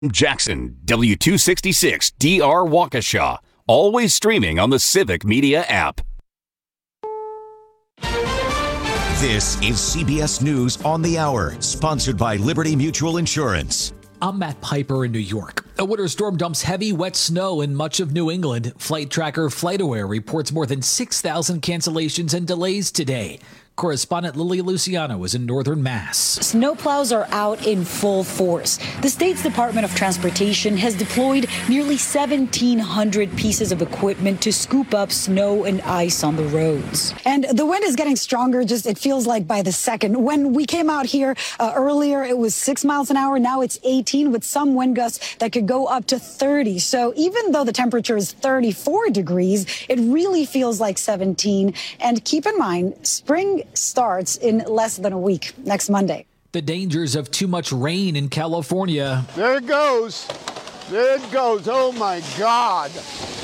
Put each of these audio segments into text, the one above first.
Jackson, W266 DR Waukesha. Always streaming on the Civic Media app. This is CBS News on the Hour, sponsored by Liberty Mutual Insurance. I'm Matt Piper in New York. A winter storm dumps heavy, wet snow in much of New England. Flight tracker FlightAware reports more than 6,000 cancellations and delays today. Correspondent Lily Luciano is in northern Mass. Snowplows are out in full force. The state's Department of Transportation has deployed nearly 1,700 pieces of equipment to scoop up snow and ice on the roads. And the wind is getting stronger, it feels like by the second. When we came out here earlier, it was 6 miles an hour. Now it's 18 with some wind gusts that could go up to 30. So even though the temperature is 34 degrees, it really feels like 17. And keep in mind, spring starts in less than a week, next Monday. The dangers of too much rain in California. There it goes. There it goes. Oh, my God.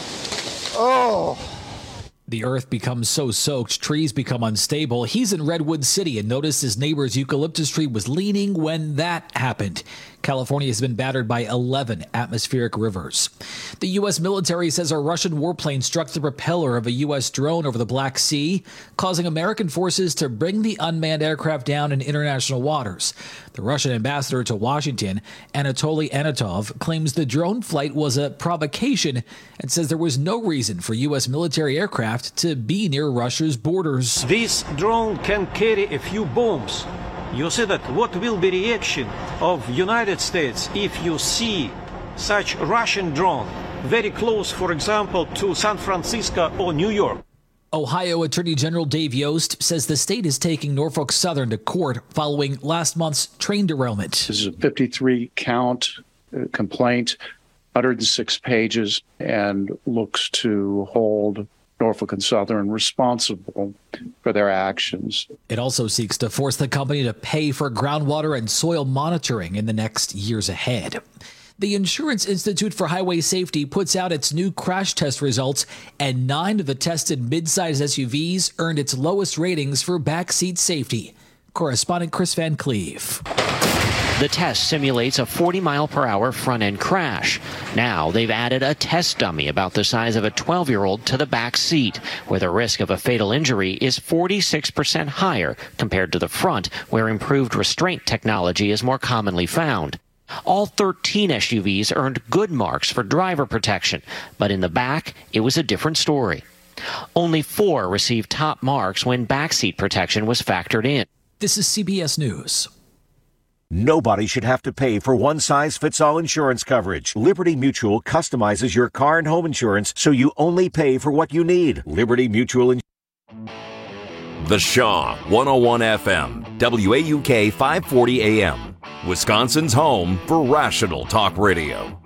Oh. The earth becomes so soaked, trees become unstable. He's in Redwood City and noticed his neighbor's eucalyptus tree was leaning when that happened. California has been battered by 11 atmospheric rivers. The U.S. military says a Russian warplane struck the propeller of a U.S. drone over the Black Sea, causing American forces to bring the unmanned aircraft down in international waters. The Russian ambassador to Washington, Anatoly Anatov, claims the drone flight was a provocation and says there was no reason for U.S. military aircraft to be near Russia's borders. This drone can carry a few bombs. You see that what will be reaction of United States if you see such Russian drone very close, for example, to San Francisco or New York? Ohio Attorney General Dave Yost says the state is taking Norfolk Southern to court following last month's train derailment. This is a 53-count complaint, 106 pages, and looks to hold Norfolk and Southern responsible for their actions. It also seeks to force the company to pay for groundwater and soil monitoring in the next years ahead. The Insurance Institute for Highway Safety puts out its new crash test results, and 9 of the tested midsize SUVs earned its lowest ratings for backseat safety. Correspondent Chris Van Cleve. The test simulates a 40-mile-per-hour front-end crash. Now they've added a test dummy about the size of a 12-year-old to the back seat, where the risk of a fatal injury is 46% higher compared to the front, where improved restraint technology is more commonly found. All 13 SUVs earned good marks for driver protection, but in the back, it was a different story. Only 4 received top marks when backseat protection was factored in. This is CBS News. Nobody should have to pay for one-size-fits-all insurance coverage. Liberty Mutual customizes your car and home insurance so you only pay for what you need. Liberty Mutual Insurance. The Shaw, 101 FM, WAUK 540 AM. Wisconsin's home for rational talk radio.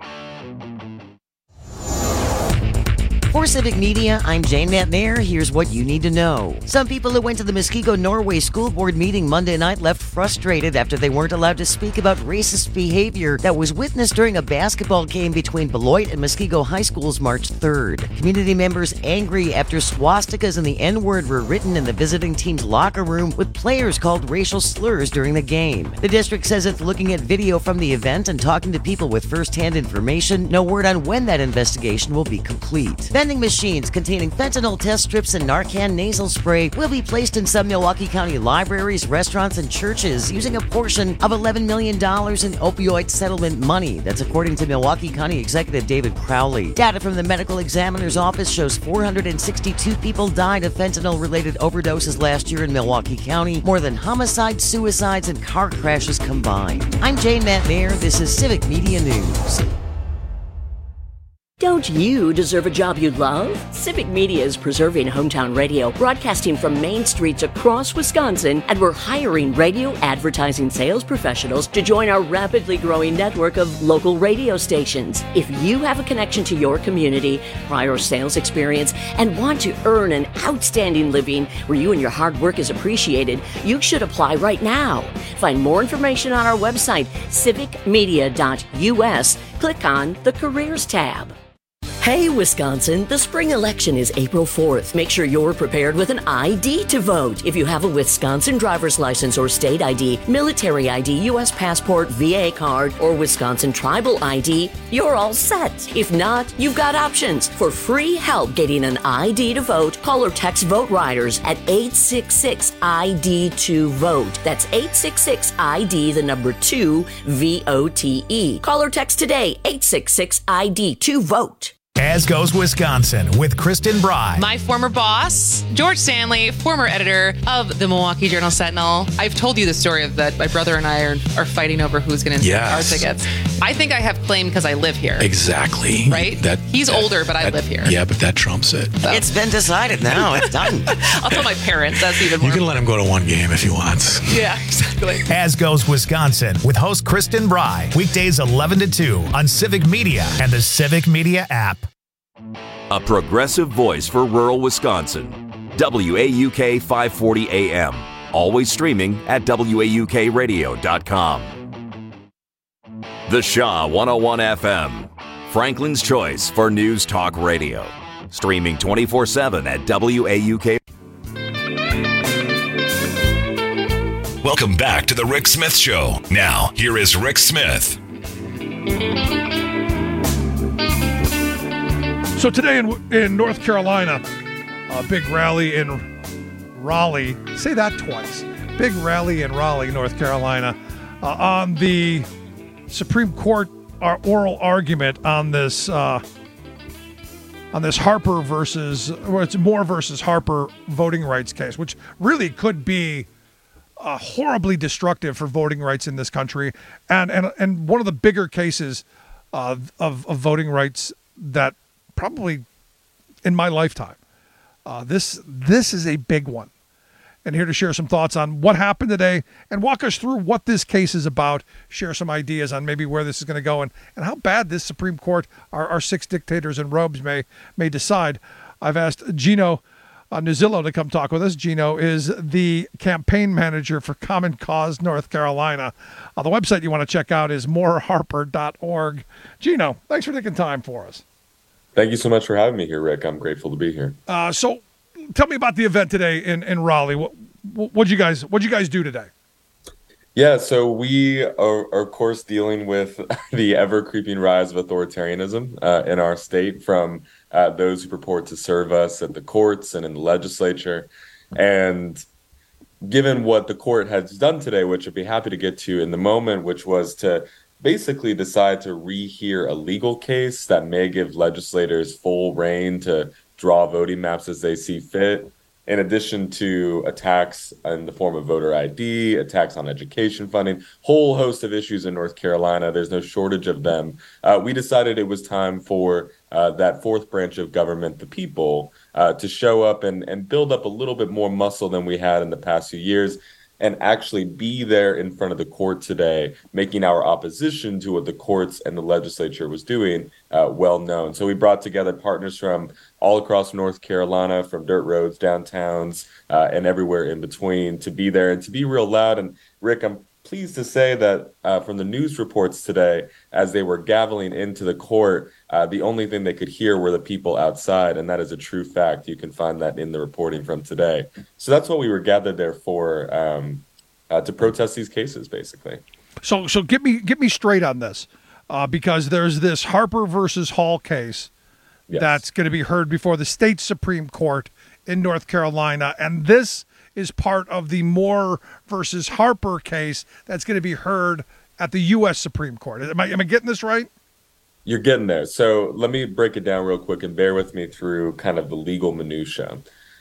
For Civic Media, I'm Jane McNair. Here's what you need to know. Some people who went to the Muskego Norway School Board meeting Monday night left frustrated after they weren't allowed to speak about racist behavior that was witnessed during a basketball game between Beloit and Muskego High Schools March 3rd. Community members angry after swastikas and the N-word were written in the visiting team's locker room, with players called racial slurs during the game. The district says it's looking at video from the event and talking to people with first-hand information. No word on when that investigation will be complete. Vending machines containing fentanyl test strips and Narcan nasal spray will be placed in some Milwaukee County libraries, restaurants, and churches using a portion of $11 million in opioid settlement money. That's according to Milwaukee County Executive David Crowley. Data from the medical examiner's office shows 462 people died of fentanyl-related overdoses last year in Milwaukee County, more than homicides, suicides, and car crashes combined. I'm Jane McNair. This is Civic Media News. Don't you deserve a job you love? Civic Media is preserving hometown radio, broadcasting from main streets across Wisconsin, and we're hiring radio advertising sales professionals to join our rapidly growing network of local radio stations. If you have a connection to your community, prior sales experience, and want to earn an outstanding living where you and your hard work is appreciated, you should apply right now. Find more information on our website, civicmedia.us. Click on the Careers tab. Hey, Wisconsin, the spring election is April 4th. Make sure you're prepared with an ID to vote. If you have a Wisconsin driver's license or state ID, military ID, U.S. passport, VA card, or Wisconsin tribal ID, you're all set. If not, you've got options. For free help getting an ID to vote, call or text Vote Riders at 866-ID2-VOTE. That's 866-ID, the number 2, VOTE. Call or text today, 866-ID2-VOTE. As Goes Wisconsin with Kristen Bry. My former boss, George Stanley, former editor of the Milwaukee Journal-Sentinel. I've told you the story of that my brother and I are fighting over who's going to our tickets. I think I have claim because I live here. Exactly. Right? He's older, but I live here. Yeah, but that trumps it. So. It's been decided now. It's done. I'll tell my parents. That's even more. You can let him go to one game if he wants. Yeah, exactly. As Goes Wisconsin with host Kristen Bry. Weekdays 11 to 2 on Civic Media and the Civic Media app. A progressive voice for rural Wisconsin. WAUK 540 AM. Always streaming at WAUKradio.com. The Shaw 101 FM. Franklin's choice for news talk radio. Streaming 24/7 at WAUK. Welcome back to the Rick Smith Show. Now, here is Rick Smith. So today in North Carolina, a big rally in Raleigh. Say that twice. Big rally in Raleigh, North Carolina, on the Supreme Court oral argument on this Harper versus Moore versus Harper voting rights case, which really could be horribly destructive for voting rights in this country, and one of the bigger cases of voting rights that probably in my lifetime. This is a big one. And here to share some thoughts on what happened today and walk us through what this case is about, share some ideas on maybe where this is going to go and how bad this Supreme Court, our six dictators in robes may decide. I've asked Gino Nuzillo to come talk with us. Gino is the campaign manager for Common Cause North Carolina. The website you want to check out is moreharper.org. Gino, thanks for taking time for us. Thank you so much for having me here, Rick. I'm grateful to be here. So tell me about the event today in Raleigh. What'd you guys do today? Yeah, so we are, of course, dealing with the ever-creeping rise of authoritarianism in our state from those who purport to serve us at the courts and in the legislature. And given what the court has done today, which I'd be happy to get to in the moment, which was to basically decide to rehear a legal case that may give legislators full reign to draw voting maps as they see fit, in addition to attacks in the form of voter ID, attacks on education funding, whole host of issues in North Carolina. There's no shortage of them. We decided it was time for that fourth branch of government, the people, to show up and build up a little bit more muscle than we had in the past few years, and actually be there in front of the court today, making our opposition to what the courts and the legislature was doing well known. So we brought together partners from all across North Carolina, from dirt roads, downtowns, and everywhere in between, to be there and to be real loud. And Rick, I'm pleased to say that from the news reports today, as they were gaveling into the court, the only thing they could hear were the people outside, and that is a true fact. You can find that in the reporting from today. So that's what we were gathered there for, to protest these cases, basically. So get me straight on this, because there's this Harper versus Hall case that's going to be heard before the state Supreme Court in North Carolina, and this is part of the Moore versus Harper case that's going to be heard at the U.S. Supreme Court. Am I getting this right? You're getting there. So let me break it down real quick and bear with me through kind of the legal minutia.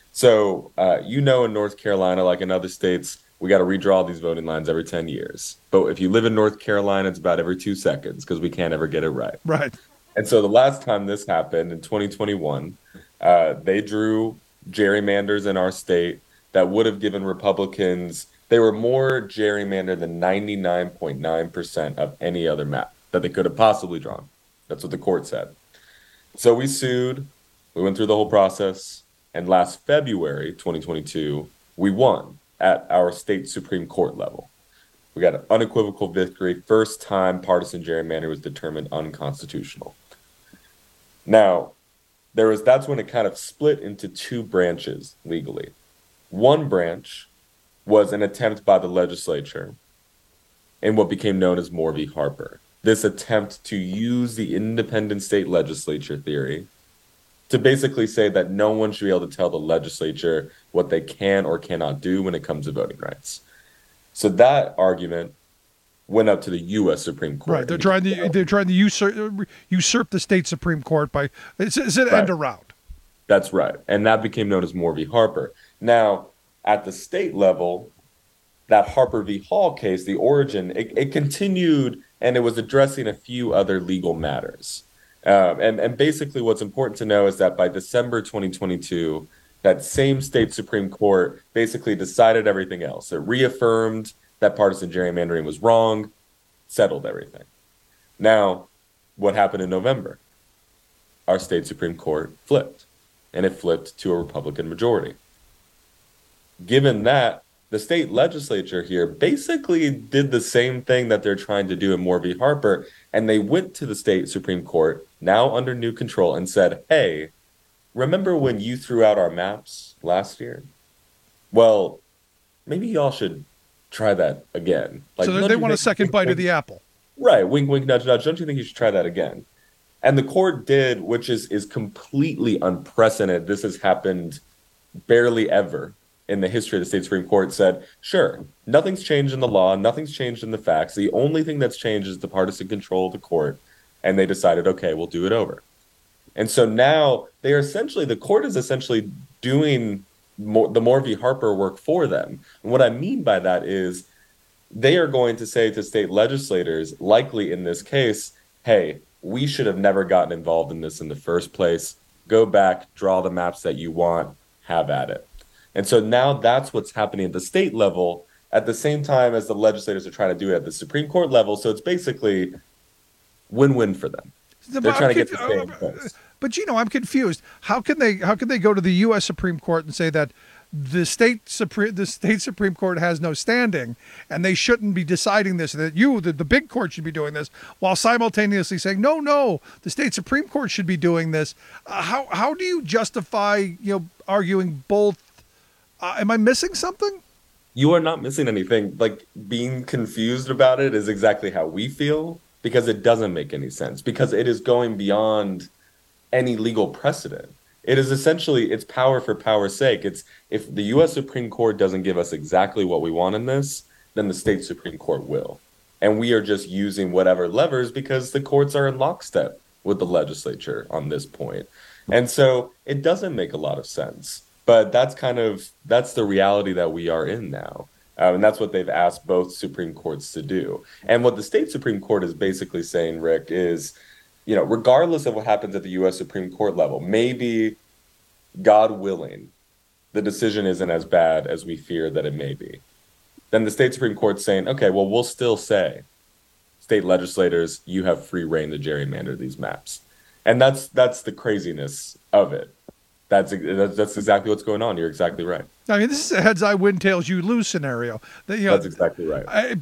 So in North Carolina, like in other states, we got to redraw these voting lines every 10 years. But if you live in North Carolina, it's about every 2 seconds because we can't ever get it right. Right. And so the last time this happened in 2021, they drew gerrymanders in our state that would have given Republicans, they were more gerrymandered than 99.9% of any other map that they could have possibly drawn. That's what the court said. So we sued, we went through the whole process, and last February 2022, we won at our state Supreme Court level. We got an unequivocal victory. First time partisan gerrymander was determined unconstitutional. Now, that's when it kind of split into two branches legally. One branch was an attempt by the legislature in what became known as Moore v. Harper. This attempt to use the independent state legislature theory to basically say that no one should be able to tell the legislature what they can or cannot do when it comes to voting rights. So that argument went up to the U.S. Supreme Court. Right, they're trying to usurp the state Supreme Court by it's an end around. That's right, and that became known as Moore v. Harper. Now, at the state level, that Harper v. Hall case, the origin, it continued, and it was addressing a few other legal matters. And basically what's important to know is that by December 2022, that same state Supreme Court basically decided everything else. It reaffirmed that partisan gerrymandering was wrong, settled everything. Now, what happened in November? Our state Supreme Court flipped, and it flipped to a Republican majority. Given that, the state legislature here basically did the same thing that they're trying to do in Moore v. Harper, and they went to the state Supreme Court, now under new control, and said, hey, remember when you threw out our maps last year? Well, maybe y'all should try that again. So they want a second bite of the apple. Right, wink, wink, nudge, nudge. Don't you think you should try that again? And the court did, which is completely unprecedented. This has happened barely ever in the history of the state Supreme Court. Said, sure, nothing's changed in the law, nothing's changed in the facts. The only thing that's changed is the partisan control of the court. And they decided, okay, we'll do it over. And so now the court is essentially doing the Moore v. Harper work for them. And what I mean by that is they are going to say to state legislators, likely in this case, hey, we should have never gotten involved in this in the first place. Go back, draw the maps that you want, have at it. And so now that's what's happening at the state level at the same time as the legislators are trying to do it at the Supreme Court level. So it's basically win-win for them. They're trying to get the same place. But I'm confused. How can they go to the U.S. Supreme Court and say that the state Supreme Court has no standing and they shouldn't be deciding this, that the big court should be doing this, while simultaneously saying no, the state Supreme Court should be doing this? How do you justify arguing both? Am I missing something? You are not missing anything. Like, being confused about it is exactly how we feel, because it doesn't make any sense, because it is going beyond any legal precedent. It is essentially, it's power for power's sake. It's, if the U.S. Supreme Court doesn't give us exactly what we want in this, then the state Supreme Court will. And we are just using whatever levers because the courts are in lockstep with the legislature on this point. And so it doesn't make a lot of sense. But that's the reality that we are in now. And that's what they've asked both Supreme Courts to do. And what the state Supreme Court is basically saying, Rick, is, regardless of what happens at the U.S. Supreme Court level, maybe, God willing, the decision isn't as bad as we fear that it may be. Then the state Supreme Court's saying, okay, well, we'll still say, state legislators, you have free reign to gerrymander these maps. And that's the craziness of it. That's exactly what's going on. You're exactly right. I mean, this is a heads I win, tails you lose scenario. That's exactly right.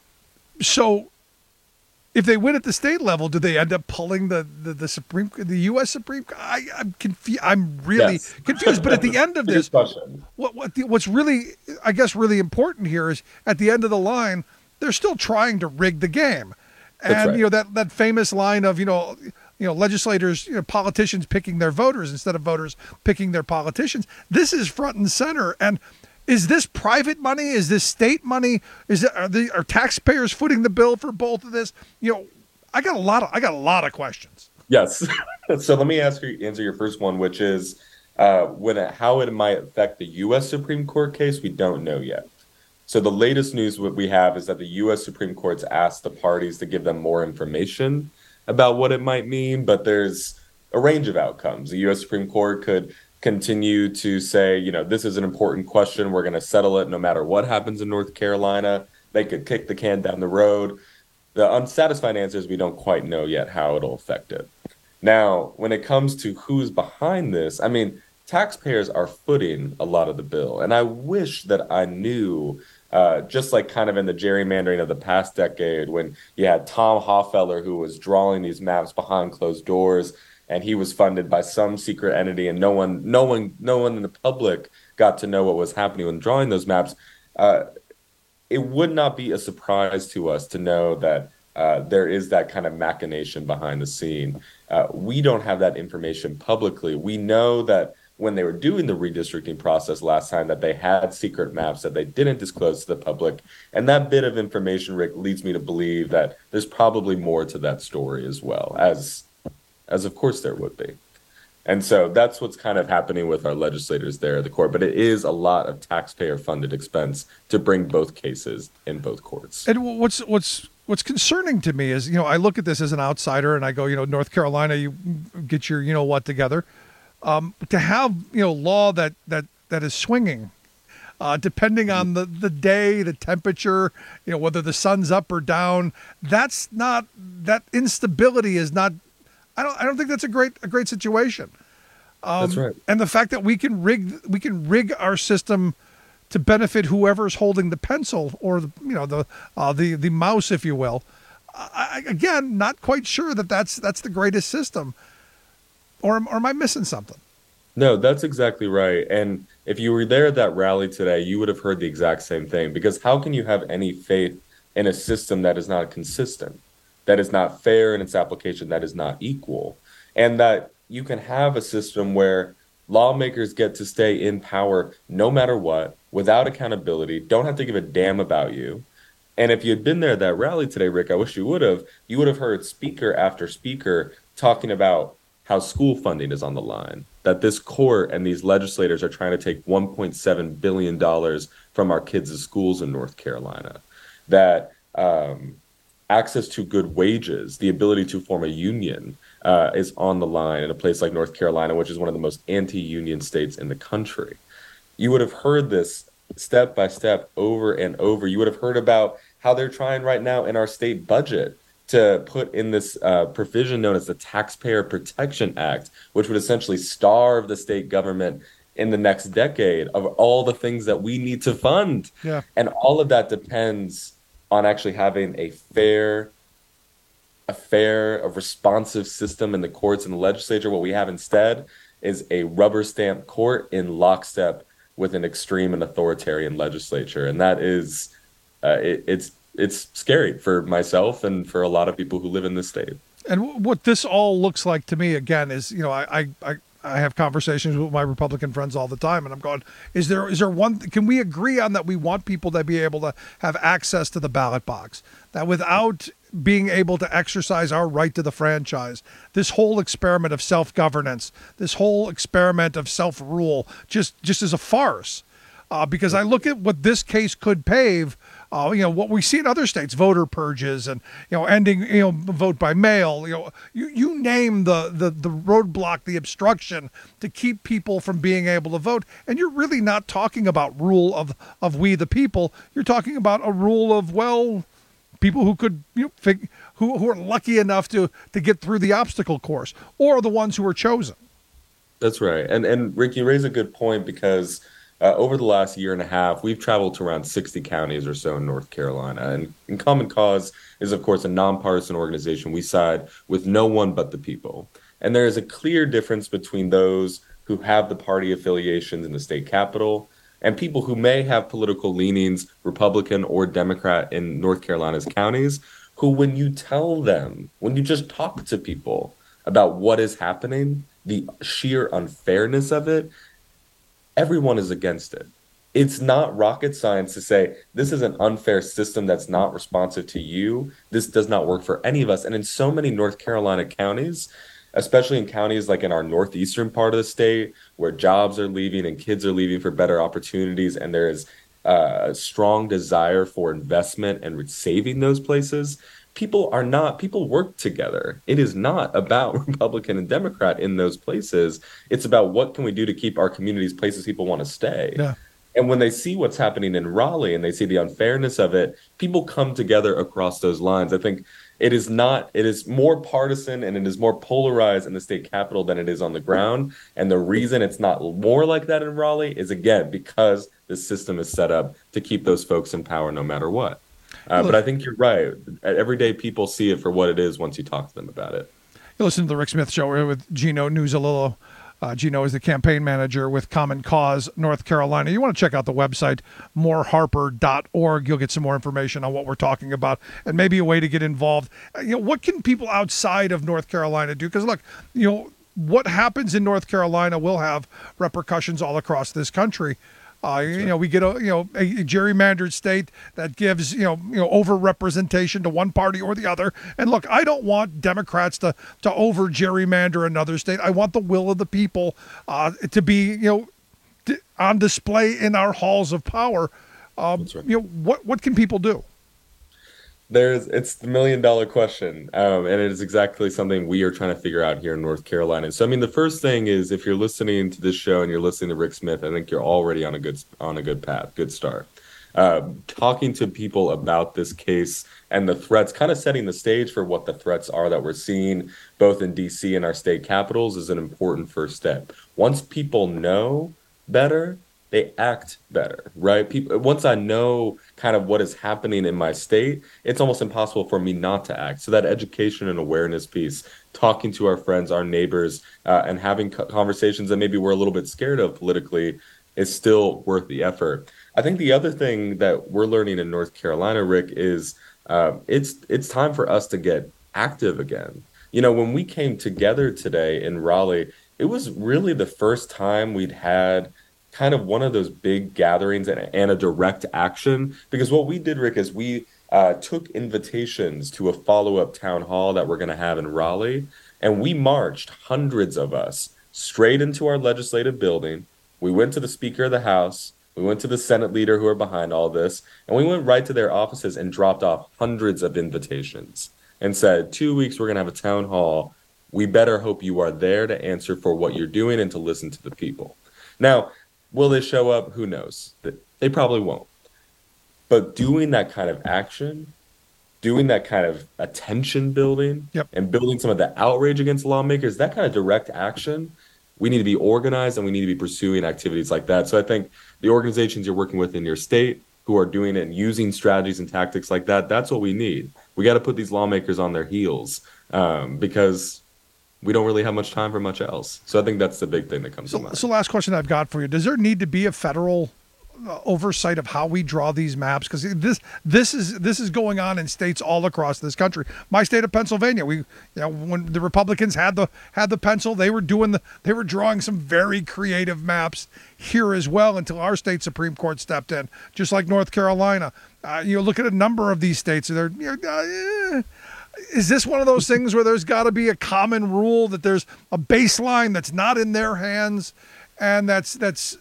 So if they win at the state level, do they end up pulling the U.S. Supreme? I'm confused. I'm really confused. But at the end of this, what's really, I guess, really important here is at the end of the line, they're still trying to rig the game. And right. that famous line of legislators, politicians picking their voters instead of voters picking their politicians. This is front and center. And is this private money? Is this state money? Are taxpayers footing the bill for both of this? I got a lot of questions. Yes. So let me answer your first one, which is how it might affect the U.S. Supreme Court case. We don't know yet. So the latest news what we have is that the U.S. Supreme Court's asked the parties to give them more information about what it might mean, but there's a range of outcomes. The U.S. Supreme Court could continue to say, this is an important question. We're going to settle it no matter what happens in North Carolina. They could kick the can down the road. The unsatisfied answer is we don't quite know yet how it'll affect it. Now, when it comes to who's behind this, taxpayers are footing a lot of the bill. And I wish that I knew, just like kind of in the gerrymandering of the past decade when you had Tom Hoffeller who was drawing these maps behind closed doors, and he was funded by some secret entity, and no one in the public got to know what was happening when drawing those maps, it would not be a surprise to us to know that there is that kind of machination behind the scene. We don't have that information publicly. We know that when they were doing the redistricting process last time, that they had secret maps that they didn't disclose to the public. And that bit of information, Rick, leads me to believe that there's probably more to that story as well, as of course there would be. And so that's what's kind of happening with our legislators there at the court. But it is a lot of taxpayer-funded expense to bring both cases in both courts. And what's concerning to me is, I look at this as an outsider and I go, North Carolina, you get your what together. To have law that is swinging, depending on the day, the temperature, whether the sun's up or down, that instability is not. I don't think that's a great situation. That's right. And the fact that we can rig our system to benefit whoever's holding the pencil or the mouse, if you will. Again, not quite sure that's the greatest system. Or am I missing something? No, that's exactly right. And if you were there at that rally today, you would have heard the exact same thing. Because how can you have any faith in a system that is not consistent, that is not fair in its application, that is not equal? And that you can have a system where lawmakers get to stay in power no matter what, without accountability, don't have to give a damn about you. And if you had been there at that rally today, Rick, I wish you would have heard speaker after speaker talking about how school funding is on the line, that this court and these legislators are trying to take $1.7 billion from our kids' schools in North Carolina, that access to good wages, the ability to form a union is on the line in a place like North Carolina, which is one of the most anti-union states in the country. You would have heard this step by step over and over. You would have heard about how they're trying right now in our state budget to put in this provision known as the Taxpayer Protection Act, which would essentially starve the state government in the next decade of all the things that we need to fund. Yeah. And all of that depends on actually having a fair, responsive system in the courts and the legislature. What we have instead is a rubber stamp court in lockstep with an extreme and authoritarian legislature. And that is, it's scary for myself and for a lot of people who live in this state. And what this all looks like to me, again, is, I have conversations with my Republican friends all the time, and I'm going, is there one, can we agree on that we want people to be able to have access to the ballot box, that without being able to exercise our right to the franchise, this whole experiment of self-governance, this whole experiment of self-rule just is a farce. Because I look at what this case could pave, what we see in other states, voter purges and, ending, vote by mail, you name the roadblock, the obstruction to keep people from being able to vote. And you're really not talking about rule of we the people. You're talking about a rule of, people who could, who are lucky enough to get through the obstacle course, or the ones who are chosen. That's right. And Rick, you raise a good point, because over the last year and a half, we've traveled to around 60 counties or so in North Carolina. And Common Cause is, of course, a nonpartisan organization. We side with no one but the people. And there is a clear difference between those who have the party affiliations in the state capitol and people who may have political leanings, Republican or Democrat, in North Carolina's counties, who, when you tell them, when you just talk to people about what is happening, the sheer unfairness of it, everyone is against it. It's not rocket science to say this is an unfair system that's not responsive to you. This does not work for any of us. And in so many North Carolina counties, especially in counties like in our northeastern part of the state, where jobs are leaving and kids are leaving for better opportunities, and there is a strong desire for investment and saving those places, people work together. It is not about Republican and Democrat in those places. It's about what can we do to keep our communities places people want to stay. Yeah. And when they see what's happening in Raleigh and they see the unfairness of it, people come together across those lines. I think it is more partisan and it is more polarized in the state capitol than it is on the ground. And the reason it's not more like that in Raleigh is, again, because the system is set up to keep those folks in power no matter what. But I think you're right. Everyday people see it for what it is once you talk to them about it. You listen to the Rick Smith Show with Gino Nuzolillo. Gino is the campaign manager with Common Cause North Carolina. You want to check out the website, moreharper.org. You'll get some more information on what we're talking about and maybe a way to get involved. What can people outside of North Carolina do? Because, look, what happens in North Carolina will have repercussions all across this country. We get a gerrymandered state that gives over representation to one party or the other. And look, I don't want Democrats to over gerrymander another state. I want the will of the people to be on display in our halls of power. That's right. What can people do? It's the $1 million question, and it is exactly something we are trying to figure out here in North Carolina. So, the first thing is, if you're listening to this show and you're listening to Rick Smith, I think you're already on a good path, good start. Talking to people about this case and the threats, kind of setting the stage for what the threats are that we're seeing both in D.C. and our state capitals is an important first step. Once people know better, they act better, right? Once I know kind of what is happening in my state, it's almost impossible for me not to act. So that education and awareness piece, talking to our friends, our neighbors, and having conversations that maybe we're a little bit scared of politically is still worth the effort. I think the other thing that we're learning in North Carolina, Rick, is it's time for us to get active again. When we came together today in Raleigh, it was really the first time we'd had kind of one of those big gatherings and a direct action, because what we did, Rick, is we took invitations to a follow-up town hall that we're going to have in Raleigh, and we marched, hundreds of us, straight into our legislative building. We went to the Speaker of the House, we went to the Senate leader who are behind all this, and we went right to their offices and dropped off hundreds of invitations and said, 2 weeks, we're going to have a town hall. We better hope you are there to answer for what you're doing and to listen to the people. Now, will they show up? Who knows? They probably won't. But doing that kind of action, doing that kind of attention building, and building some of the outrage against lawmakers, that kind of direct action, we need to be organized and we need to be pursuing activities like that. So I think the organizations you're working with in your state who are doing it and using strategies and tactics like that, that's what we need. We got to put these lawmakers on their heels because we don't really have much time for much else. So I think that's the big thing that comes to mind. So last question I've got for you. Does there need to be a federal oversight of how we draw these maps? Because this is going on in states all across this country. My state of Pennsylvania, when the Republicans had the pencil, they were drawing some very creative maps here as well until our state Supreme Court stepped in, just like North Carolina. Look at a number of these states. They're is this one of those things where there's got to be a common rule, that there's a baseline that's not in their hands and that's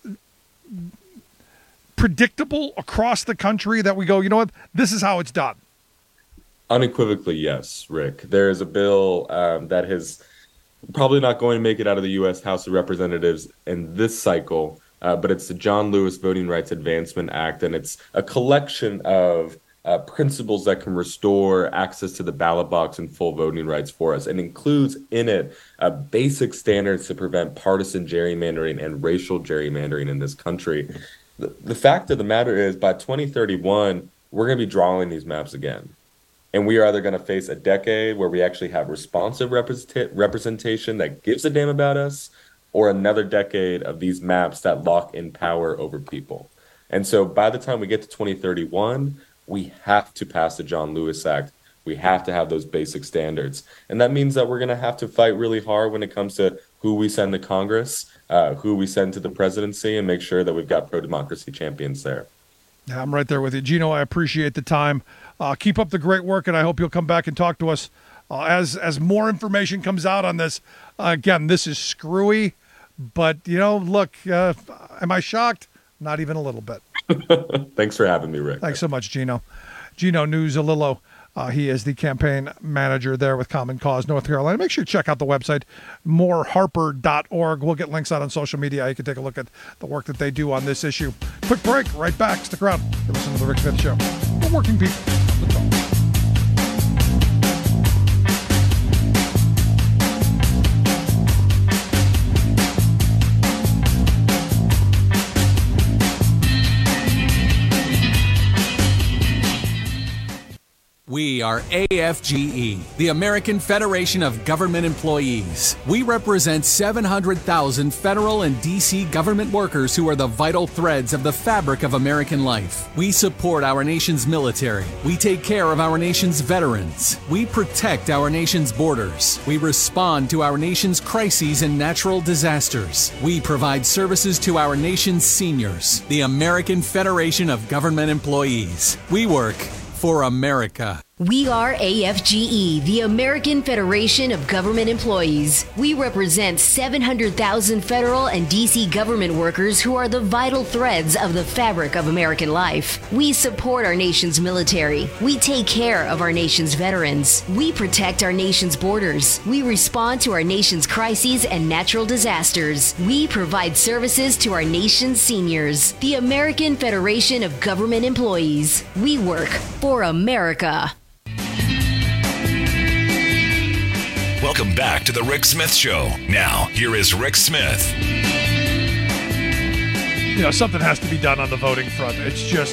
predictable across the country, that we go, this is how it's done? Unequivocally, yes, Rick. There is a bill that is probably not going to make it out of the U.S. House of Representatives in this cycle, but it's the John Lewis Voting Rights Advancement Act, and it's a collection of principles that can restore access to the ballot box and full voting rights for us, and includes in it basic standards to prevent partisan gerrymandering and racial gerrymandering in this country. The fact of the matter is, by 2031, we're going to be drawing these maps again. And we are either going to face a decade where we actually have responsive representation that gives a damn about us, or another decade of these maps that lock in power over people. And so by the time we get to 2031, we have to pass the John Lewis Act. We have to have those basic standards. And that means that we're going to have to fight really hard when it comes to who we send to Congress, who we send to the presidency, and make sure that we've got pro-democracy champions there. Yeah, I'm right there with you. Gino, I appreciate the time. Keep up the great work, and I hope you'll come back and talk to us as more information comes out on this. Again, this is screwy, but, look, am I shocked? Not even a little bit. Thanks for having me, Rick. Thanks so much, Gino. Gino Nuzolillo. He is the campaign manager there with Common Cause North Carolina. Make sure you check out the website, moreharper.org. We'll get links out on social media. You can take a look at the work that they do on this issue. Quick break, right back. Stick around. You're listening to The Rick Smith Show. For working people. Let's go. We are AFGE, the American Federation of Government Employees. We represent 700,000 federal and D.C. government workers who are the vital threads of the fabric of American life. We support our nation's military. We take care of our nation's veterans. We protect our nation's borders. We respond to our nation's crises and natural disasters. We provide services to our nation's seniors. The American Federation of Government Employees. We work for America. We are AFGE, the American Federation of Government Employees. We represent 700,000 federal and D.C. government workers who are the vital threads of the fabric of American life. We support our nation's military. We take care of our nation's veterans. We protect our nation's borders. We respond to our nation's crises and natural disasters. We provide services to our nation's seniors. The American Federation of Government Employees. We work for America. Welcome back to the Rick Smith Show. Now, here is Rick Smith. You know, something has to be done on the voting front. It's just,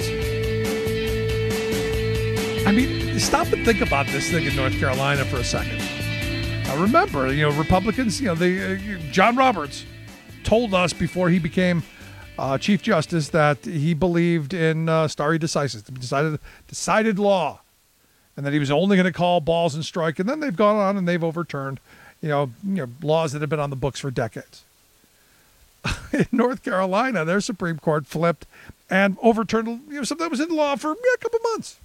I mean, stop and think about this thing in North Carolina for a second. Now, remember, you know, Republicans, you know, John Roberts told us before he became Chief Justice that he believed in stare decisis, decided law. And that he was only going to call balls and strike, and then they've gone on and they've overturned, you know, laws that have been on the books for decades. In North Carolina, their Supreme Court flipped and overturned, you know, something that was in law for a couple months.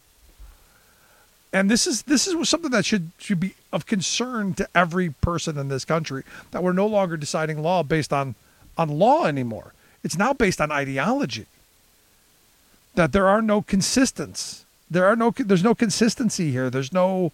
And this is something that should be of concern to every person in this country, that we're no longer deciding law based on law anymore. It's now based on ideology. That there are no consistents. There's no consistency here. There's no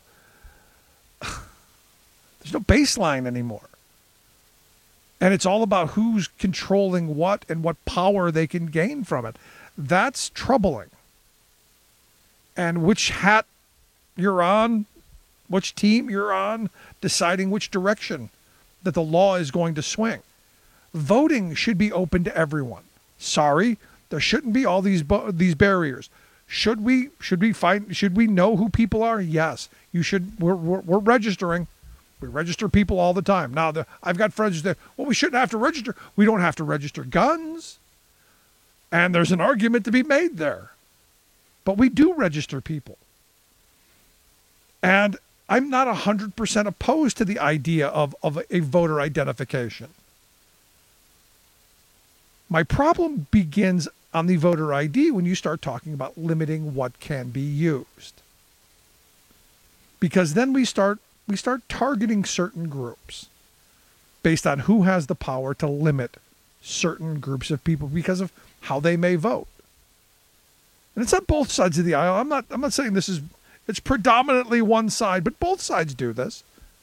baseline anymore. And it's all about who's controlling what and what power they can gain from it. That's troubling. And which hat you're on, which team you're on, deciding which direction that the law is going to swing. Voting should be open to everyone. Sorry, there shouldn't be all these barriers. Should we know who people are? Yes. You should. We're registering. We register people all the time. Now, I've got friends that, well, we shouldn't have to register. We don't have to register guns. And there's an argument to be made there. But we do register people. And I'm not 100% opposed to the idea of a voter identification. My problem begins on the voter ID when you start talking about limiting what can be used. Because then we start targeting certain groups based on who has the power to limit certain groups of people because of how they may vote. And it's on both sides of the aisle. I'm not saying it's predominantly one side, but both sides do this.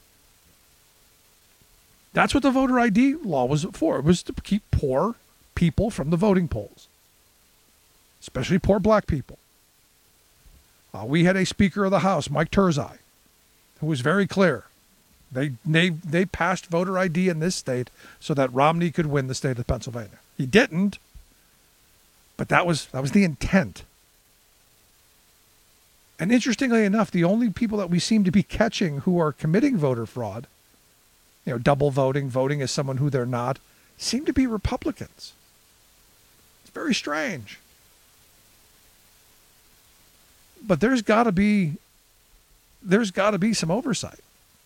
That's what the voter ID law was for. It was to keep poor people from the voting polls, especially poor black people. We had a Speaker of the House, Mike Turzai, who was very clear. They passed voter ID in this state so that Romney could win the state of Pennsylvania. He didn't, but that was the intent. And interestingly enough, the only people that we seem to be catching who are committing voter fraud, double voting as someone who they're not, seem to be Republicans. It's very strange. But there's got to be some oversight.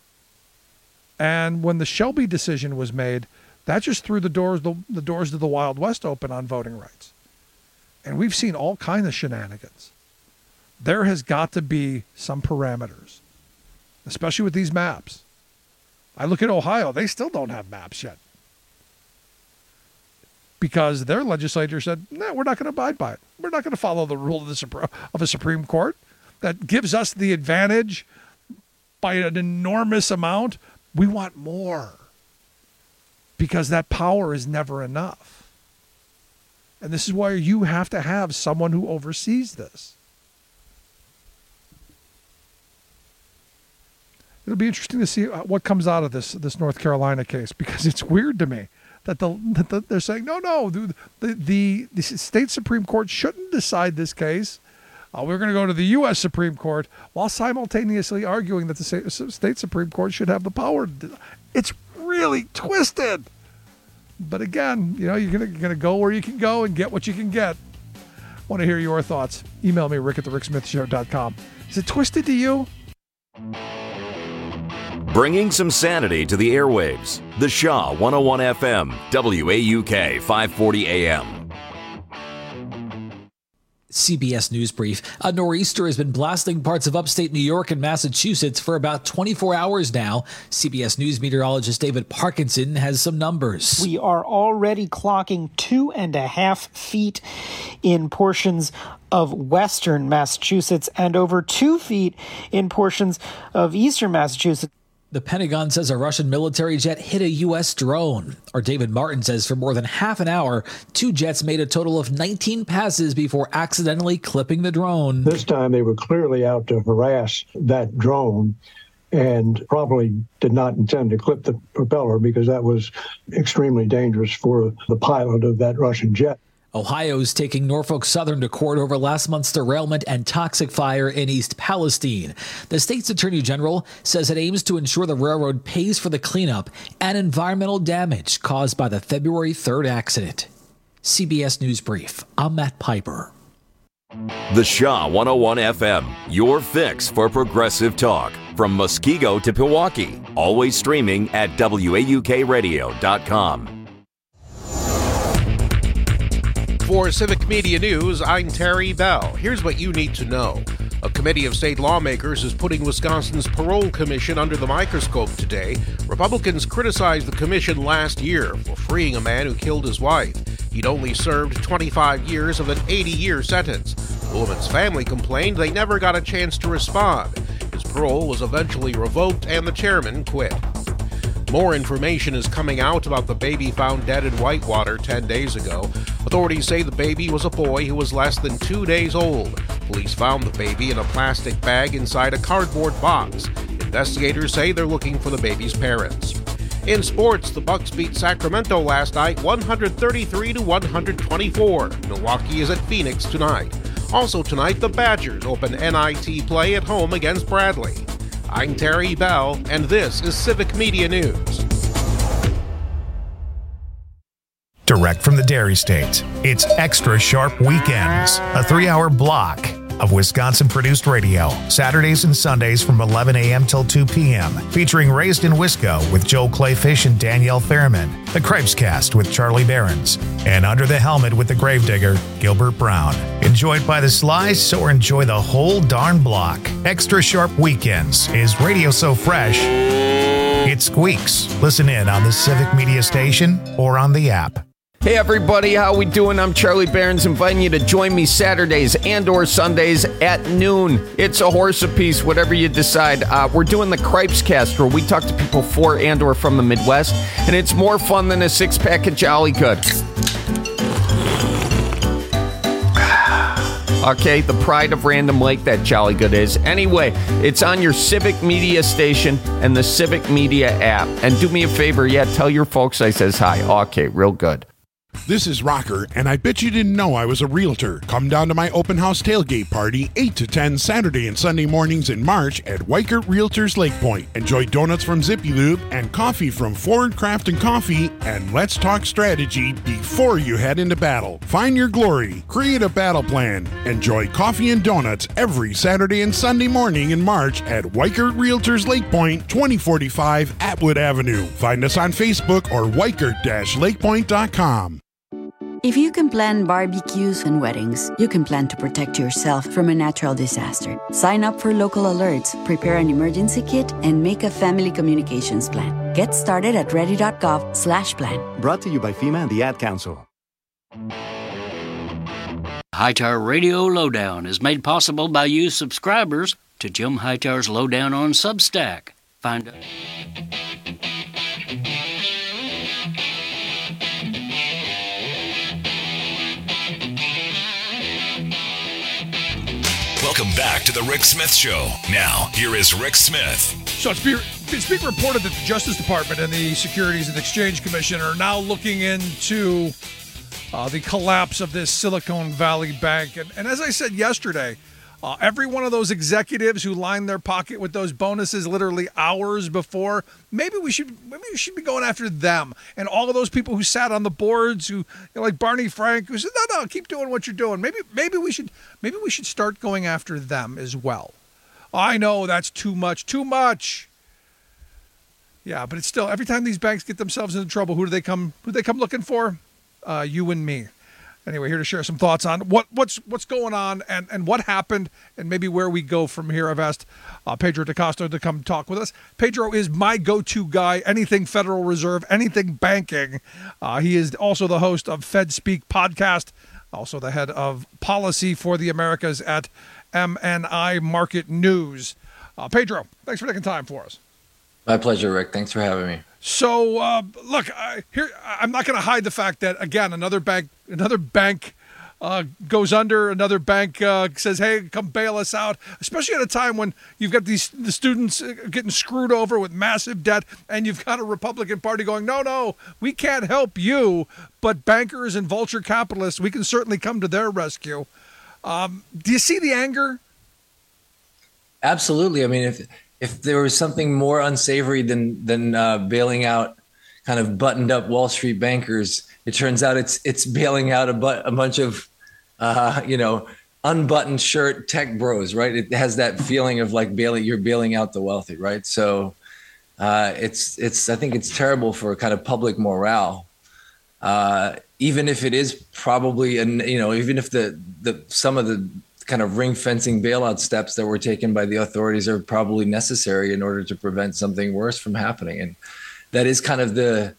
And when the Shelby decision was made, that just threw the doors to the Wild West open on voting rights. And we've seen all kinds of shenanigans. There has got to be some parameters, especially with these maps. I look at Ohio, they still don't have maps yet. Because their legislature said, no, we're not going to abide by it. We're not going to follow the rule of a Supreme Court that gives us the advantage by an enormous amount. We want more because that power is never enough. And this is why you have to have someone who oversees this. It'll be interesting to see what comes out of this North Carolina case, because it's weird to me that they're saying, no, the state Supreme Court shouldn't decide this case. We're going to go to the U.S. Supreme Court while simultaneously arguing that the state Supreme Court should have the power. It's really twisted. But again, you're going to go where you can go and get what you can get. Want to hear your thoughts? Email me, rick@thericksmithshow.com. Is it twisted to you? Bringing some sanity to the airwaves. The Shaw 101 FM, WAUK 540 AM. CBS News Brief. A nor'easter has been blasting parts of upstate New York and Massachusetts for about 24 hours now. CBS News meteorologist David Parkinson has some numbers. We are already clocking 2.5 feet in portions of western Massachusetts and over 2 feet in portions of eastern Massachusetts. The Pentagon says a Russian military jet hit a U.S. drone. Or David Martin says for more than half an hour, 2 jets made a total of 19 passes before accidentally clipping the drone. This time they were clearly out to harass that drone and probably did not intend to clip the propeller because that was extremely dangerous for the pilot of that Russian jet. Ohio's taking Norfolk Southern to court over last month's derailment and toxic fire in East Palestine. The state's attorney general says it aims to ensure the railroad pays for the cleanup and environmental damage caused by the February 3rd accident. CBS News Brief. I'm Matt Piper. The Shaw 101 FM, your fix for progressive talk. From Muskego to Pewaukee. Always streaming at WAUKradio.com. For Civic Media News, I'm Terry Bell. Here's what you need to know. A committee of state lawmakers is putting Wisconsin's Parole Commission under the microscope today. Republicans criticized the commission last year for freeing a man who killed his wife. He'd only served 25 years of an 80-year sentence. The woman's family complained they never got a chance to respond. His parole was eventually revoked and the chairman quit. More information is coming out about the baby found dead in Whitewater 10 days ago. Authorities say the baby was a boy who was less than 2 days old. Police found the baby in a plastic bag inside a cardboard box. Investigators say they're looking for the baby's parents. In sports, the Bucks beat Sacramento last night 133-124. Milwaukee is at Phoenix tonight. Also tonight, the Badgers open NIT play at home against Bradley. I'm Terry Bell, and this is Civic Media News. Direct from the Dairy State, it's Extra Sharp Weekends, a 3-hour block of Wisconsin-produced radio, Saturdays and Sundays from 11 a.m. till 2 p.m., featuring Raised in Wisco with Joel Clayfish and Danielle Fairman, The Cripescast with Charlie Behrens, and Under the Helmet with the Gravedigger, Gilbert Brown. Enjoyed by the slice or enjoy the whole darn block. Extra Sharp Weekends is radio so fresh, it squeaks. Listen in on the Civic Media Station or on the app. Hey everybody, how we doing? I'm Charlie Behrens, inviting you to join me Saturdays and or Sundays at noon. It's a horse apiece, whatever you decide. We're doing the Cripescast, where we talk to people for and or from the Midwest, and it's more fun than a 6-pack of Jolly Good. Okay, the pride of Random Lake, that Jolly Good is. Anyway, it's on your Civic Media station and the Civic Media app. And do me a favor, tell your folks I says hi. Okay, real good. This is Rocker, and I bet you didn't know I was a realtor. Come down to my open house tailgate party, 8 to 10 Saturday and Sunday mornings in March at Weikert Realtors Lake Point. Enjoy donuts from Zippy Lube and coffee from Ford Craft and Coffee, and let's talk strategy before you head into battle. Find your glory, create a battle plan. Enjoy coffee and donuts every Saturday and Sunday morning in March at Weikert Realtors Lake Point, 2045 Atwood Avenue. Find us on Facebook or weikert-lakepoint.com. If you can plan barbecues and weddings, you can plan to protect yourself from a natural disaster. Sign up for local alerts, prepare an emergency kit, and make a family communications plan. Get started at ready.gov/plan. Brought to you by FEMA and the Ad Council. Hightower Radio Lowdown is made possible by you subscribers to Jim Hightower's Lowdown on Substack. Find out. Welcome back to the Rick Smith Show. Now, here is Rick Smith. So it's being reported that the Justice Department and the Securities and Exchange Commission are now looking into the collapse of this Silicon Valley Bank. And as I said yesterday, Every one of those executives who lined their pocket with those bonuses literally hours before, maybe we should be going after them. And all of those people who sat on the boards, who like Barney Frank, who said, no, keep doing what you're doing. Maybe we should start going after them as well. I know that's too much. Yeah, but it's still, every time these banks get themselves into trouble, who do they come looking for? You and me. Anyway, here to share some thoughts on what's going on and what happened and maybe where we go from here. I've asked Pedro DaCosta to come talk with us. Pedro is my go-to guy, anything Federal Reserve, anything banking. He is also the host of Fed Speak podcast, also the head of policy for the Americas at MNI Market News. Pedro, thanks for taking time for us. My pleasure, Rick. Thanks for having me. So, look, I'm not going to hide the fact that, again, another bank goes under. Another bank says, hey, come bail us out, especially at a time when you've got the students getting screwed over with massive debt, and you've got a Republican Party going, no, we can't help you, but bankers and vulture capitalists, we can certainly come to their rescue. Do you see the anger? Absolutely. I mean, if there was something more unsavory than bailing out kind of buttoned up Wall Street bankers, it turns out it's bailing out a bunch of unbuttoned shirt tech bros, right? It has that feeling of like you're bailing out the wealthy, right? So I think it's terrible for kind of public morale. Even if it is probably, even if some of the kind of ring fencing bailout steps that were taken by the authorities are probably necessary in order to prevent something worse from happening. And that is kind of the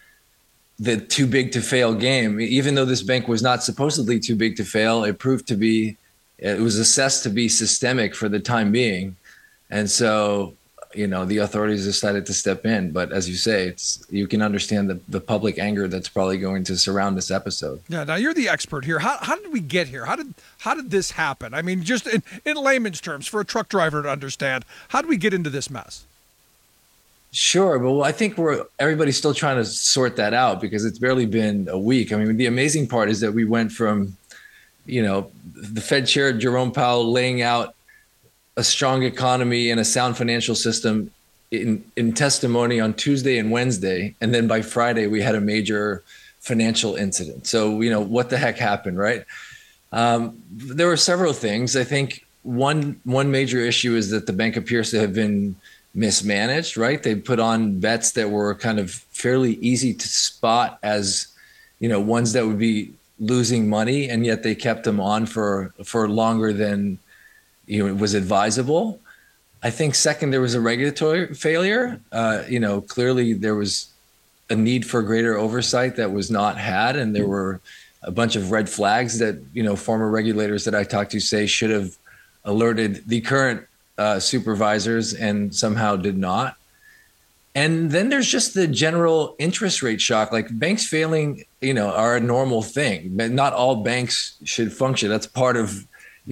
too big to fail game. Even though this bank was not supposedly too big to fail, it was assessed to be systemic for the time being. And so, the authorities decided to step in. But as you say, you can understand the public anger that's probably going to surround this episode. Yeah. Now you're the expert here. How did we get here? How did this happen? I mean, just in layman's terms, for a truck driver to understand, how did we get into this mess? Sure. Well, I think everybody's still trying to sort that out because it's barely been a week. I mean, the amazing part is that we went from, the Fed Chair Jerome Powell laying out a strong economy and a sound financial system in testimony on Tuesday and Wednesday. And then by Friday, we had a major financial incident. So, what the heck happened, right? There were several things. I think one major issue is that the bank appears to have been mismanaged, right? They put on bets that were kind of fairly easy to spot as, ones that would be losing money. And yet they kept them on for longer than it was advisable. I think second, there was a regulatory failure. Clearly there was a need for greater oversight that was not had. And there were a bunch of red flags that, former regulators that I talked to say should have alerted the current supervisors and somehow did not. And then there's just the general interest rate shock. Like banks failing, are a normal thing, but not all banks should function. That's part of,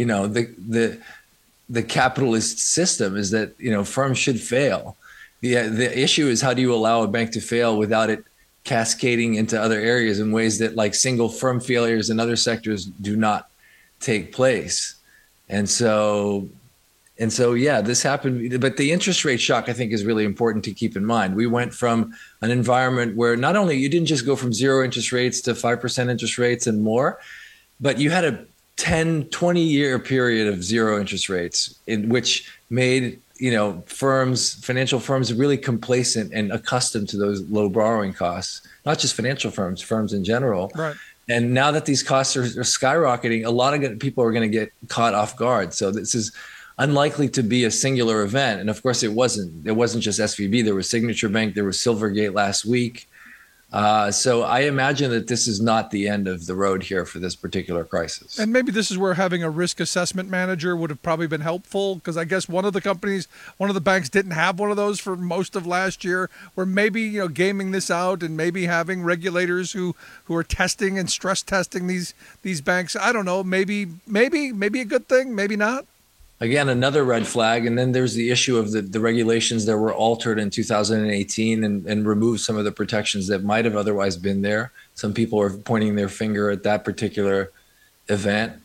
the capitalist system is that, firms should fail. The issue is how do you allow a bank to fail without it cascading into other areas in ways that like single firm failures in other sectors do not take place. And so, yeah, this happened. But the interest rate shock, I think, is really important to keep in mind. We went from an environment where not only you didn't just go from 0 interest rates to 5% interest rates and more, but you had a 10, 20-year period of 0 interest rates in which made, financial firms really complacent and accustomed to those low borrowing costs, not just financial firms in general. Right. And now that these costs are skyrocketing, a lot of people are going to get caught off guard. So this is unlikely to be a singular event. And of course, it wasn't. It wasn't just SVB. There was Signature Bank. There was Silvergate last week. So I imagine that this is not the end of the road here for this particular crisis. And maybe this is where having a risk assessment manager would have probably been helpful, because I guess one of the banks didn't have one of those for most of last year. Where maybe, gaming this out and maybe having regulators who are testing and stress testing these banks. I don't know, maybe a good thing, maybe not. Again, another red flag. And then there's the issue of the regulations that were altered in 2018 and removed some of the protections that might have otherwise been there. Some people are pointing their finger at that particular event.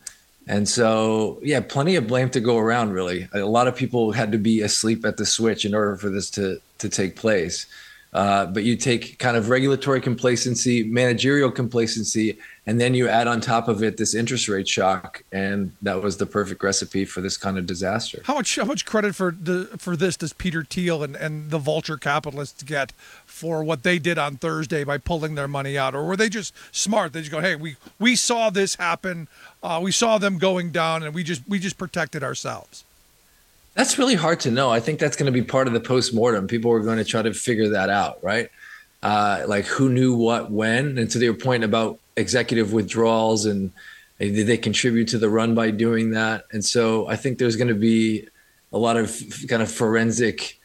And so, yeah, plenty of blame to go around, really. A lot of people had to be asleep at the switch in order for this to take place. But you take kind of regulatory complacency, managerial complacency, and then you add on top of it this interest rate shock, and that was the perfect recipe for this kind of disaster. How much credit for this does Peter Thiel and the vulture capitalists get for what they did on Thursday by pulling their money out? Or were they just smart? They just go, hey, we saw this happen, we saw them going down, and we just protected ourselves. That's really hard to know. I think that's going to be part of the postmortem. People are going to try to figure that out, right? Like who knew what when, and to their point about executive withdrawals, and did they contribute to the run by doing that? And so I think there's going to be a lot of kind of forensic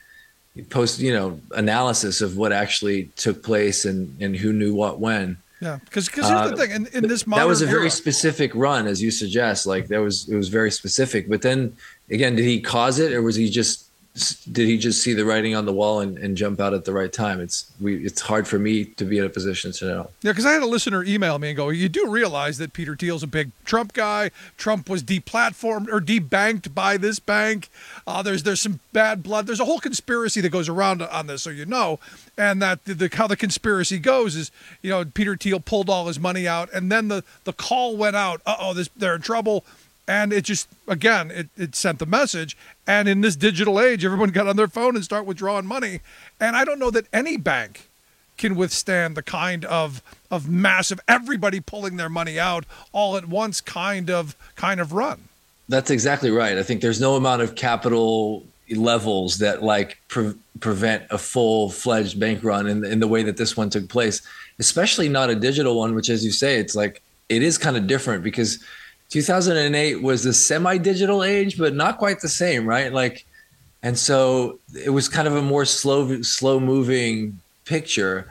analysis of what actually took place and who knew what when. Yeah, because here's the thing. In this modern that was a very era, specific run, as you suggest. Like it was very specific. But then again, did he cause it, or did he just see the writing on the wall and jump out at the right time? It's hard for me to be in a position to know. Yeah, because I had a listener email me and go, you do realize that Peter Thiel's a big Trump guy. Trump was deplatformed or debanked by this bank. There's some bad blood. There's a whole conspiracy that goes around on this, so you know. And that how the conspiracy goes is, Peter Thiel pulled all his money out, and then the call went out. They're in trouble. And it just, again, it sent the message. And in this digital age, everyone got on their phone and start withdrawing money. And I don't know that any bank can withstand the kind of massive, everybody pulling their money out all at once kind of run. That's exactly right. I think there's no amount of capital levels that prevent a full-fledged bank run in the way that this one took place, especially not a digital one, which, as you say, it is kind of different because 2008 was the semi-digital age, but not quite the same, right? And so it was kind of a more slow-moving picture.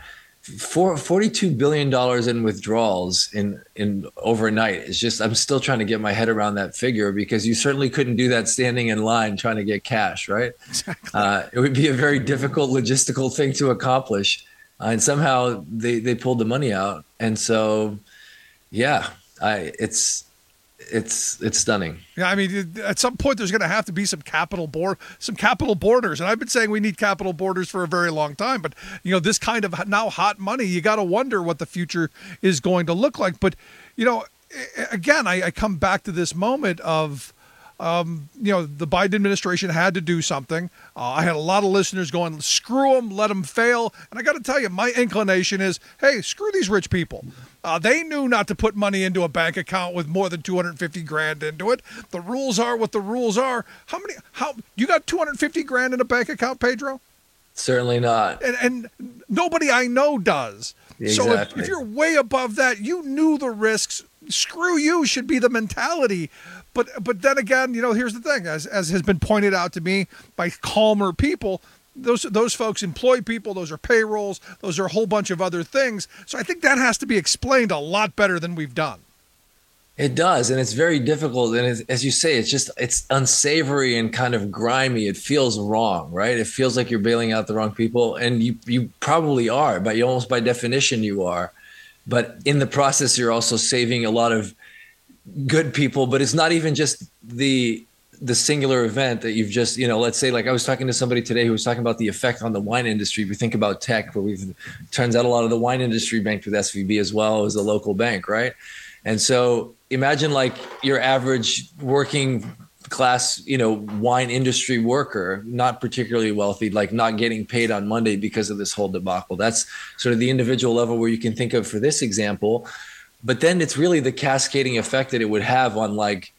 $42 billion in withdrawals in overnight is just, I'm still trying to get my head around that figure, because you certainly couldn't do that standing in line trying to get cash, right? Exactly. It would be a very difficult logistical thing to accomplish. And somehow they pulled the money out. And so, yeah, it's stunning. Yeah, I mean, at some point there's going to have to be some capital borders, and I've been saying we need capital borders for a very long time. But this kind of now hot money, you got to wonder what the future is going to look like. But again, I come back to this moment of the Biden administration had to do something. I had a lot of listeners going, screw them, let them fail. And I got to tell you, my inclination is, hey, screw these rich people. They knew not to put money into a bank account with more than $250,000 into it. The rules are what the rules are. How you got $250,000 in a bank account, Pedro? Certainly not. And nobody I know does. Exactly. So if you're way above that, you knew the risks. Screw you should be the mentality. But then again, here's the thing, as has been pointed out to me by calmer people, those folks employ people, those are payrolls, those are a whole bunch of other things. So I think that has to be explained a lot better than we've done. It does, and it's very difficult. And as you say, it's unsavory and kind of grimy. It feels wrong, right? It feels like you're bailing out the wrong people, and you probably are, but almost by definition you are. But in the process, you're also saving a lot of good people. But it's not even just the singular event that you've just, let's say, like I was talking to somebody today who was talking about the effect on the wine industry. We think about tech, but turns out a lot of the wine industry banked with SVB as well as a local bank, right? And so imagine like your average working class, wine industry worker, not particularly wealthy, like not getting paid on Monday because of this whole debacle. That's sort of the individual level where you can think of for this example. But then it's really the cascading effect that it would have on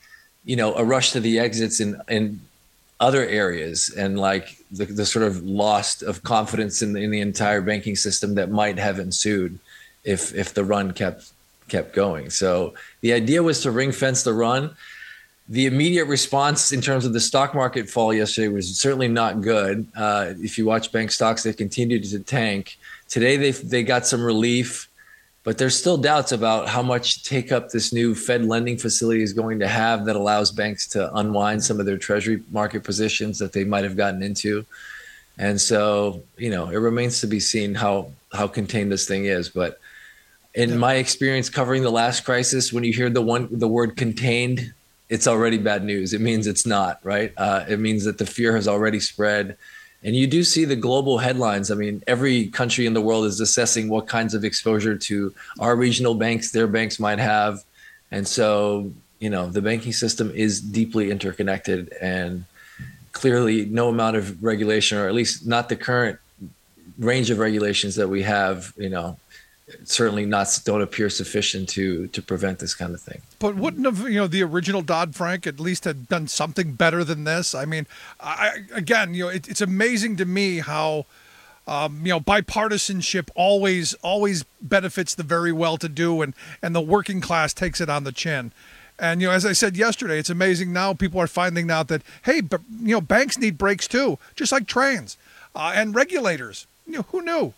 a rush to the exits in other areas, and like the sort of loss of confidence in the entire banking system that might have ensued if the run kept going. So the idea was to ring fence the run. The immediate response in terms of the stock market fall yesterday was certainly not good. If you watch bank stocks, they continued to tank. Today they got some relief, but there's still doubts about how much take up this new Fed lending facility is going to have that allows banks to unwind some of their treasury market positions that they might have gotten into. And so, it remains to be seen how contained this thing is. But in my experience covering the last crisis, when you hear the word contained it's already bad news. It means it's not, right? It means that the fear has already spread. And you do see the global headlines. I mean, every country in the world is assessing what kinds of exposure to our regional banks their banks might have. And so, the banking system is deeply interconnected, and clearly no amount of regulation, or at least not the current range of regulations that we have, certainly don't appear sufficient to prevent this kind of thing. But wouldn't have, the original Dodd-Frank at least had done something better than this? I mean, it's amazing to me how, bipartisanship always benefits the very well-to-do, and the working class takes it on the chin. And, as I said yesterday, it's amazing now people are finding out that, hey, but, banks need brakes too, just like trains, and regulators. Who knew?